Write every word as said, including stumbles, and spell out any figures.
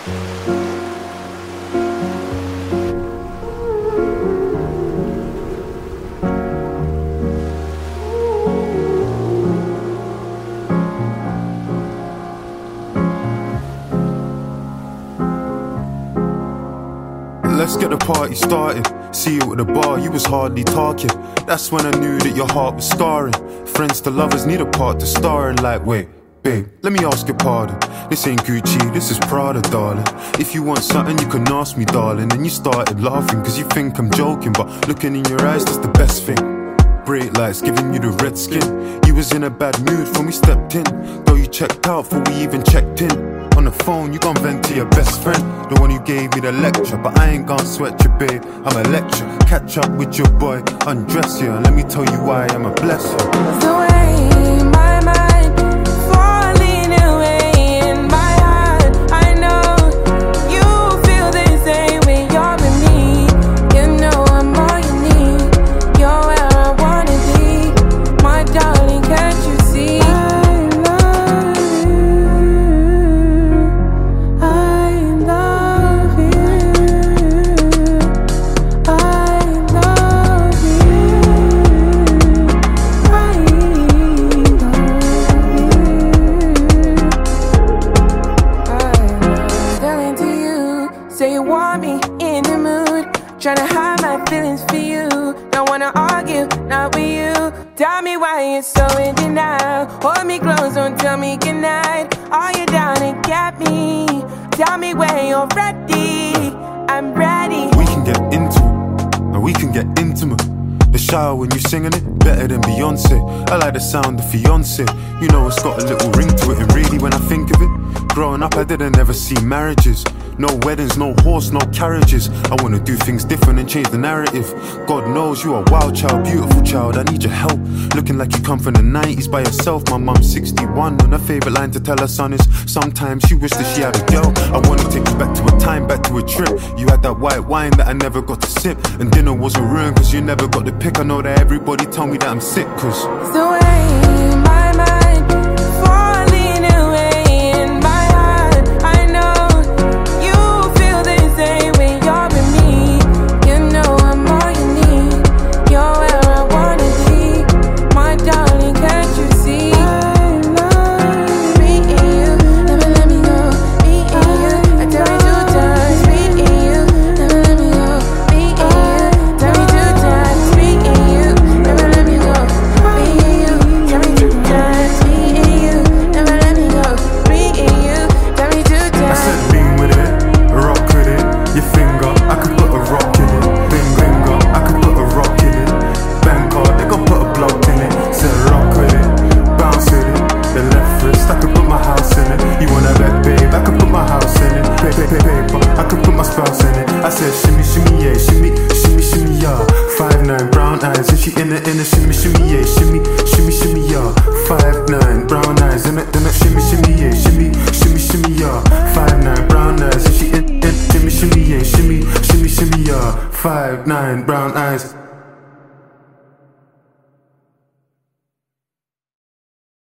Let's get the party started. See you at the bar, you was hardly talking. That's when I knew that your heart was scarring. Friends to lovers need a part to star in. Like, wait, babe, let me ask your pardon. This ain't Gucci, this is Prada, darling. If you want something, you can ask me, darling. And you started laughing, cause you think I'm joking. But looking in your eyes, that's the best thing. Bright lights giving you the red skin. You was in a bad mood when we stepped in. Though you checked out before we even checked in. On the phone, you gon' vent to your best friend, the one who gave me the lecture. But I ain't gon' sweat you, babe, I'm a lecture. Catch up with your boy, undress you, and let me tell you why I'm a blessing. The way my mind falling away in my heart, I know you feel the same when you're with me. You know I'm all you need, you're where I wanna be. My darling, can't you see? Say you want me in the mood, tryna hide my feelings for you. Don't wanna argue, not with you. Tell me why you're so in denial. Hold me close, don't tell me goodnight. Are you down and get me? Tell me when you're ready, I'm ready. We can get into it, and we can get intimate. The shower when you singing it, better than Beyonce. I like the sound of fiance. You know it's got a little ring to it. And really when I think of it, growing up I didn't ever see marriages. No weddings, no horse, no carriages. I wanna do things different and change the narrative. God knows you are a wild child, beautiful child, I need your help. Looking like you come from the nineties by yourself. My mum's sixty-one and her favourite line to tell her son is sometimes she wished that she had a girl. I wanna take you back to a time, back to a trip. You had that white wine that I never got to sip. And dinner wasn't ruined cause you never got the pick. I know that everybody tell me that I'm sick cause it's the way my mind falling away in my heart, I know you feel the same when you're with me. You know I'm all you need, you're where I wanna be. My darling, can't you see? I love me and you, never let me go. Me and you, I tell you two times. Me and you, never let me go. Me and you, tell me two times. Me and you, never let me go. Me and you, tell me two times. Me and you, never let me go. Me and you, tell me two times. I said lean with it, rock with it. Your finger, I could put a rock in it. Bing finger, I could put a rock in it. Bank card, they gon' put a block in it. Said rock with it, bounce with it. The left wrist, I could put my house in it. You wanna bet, babe, I could put my house in it. Pay, pay, pay, paper, I could put my spouse in it. I said shimmy, shimmy, yeah, shimmy, shimmy, shimmy, yeah. Five nine, brown eyes, and she in it, in it, shimmy, shimmy, yeah, shimmy, shimmy, shimmy, yeah. Five nine, brown eyes, in it, in it, shimmy, shimmy, yeah, shimmy, shimmy, shimmy, yeah. Five nine, brown eyes, and she in it, shimmy, shimmy, yeah, shimmy, shimmy, shimmy, yeah. Five nine, brown eyes.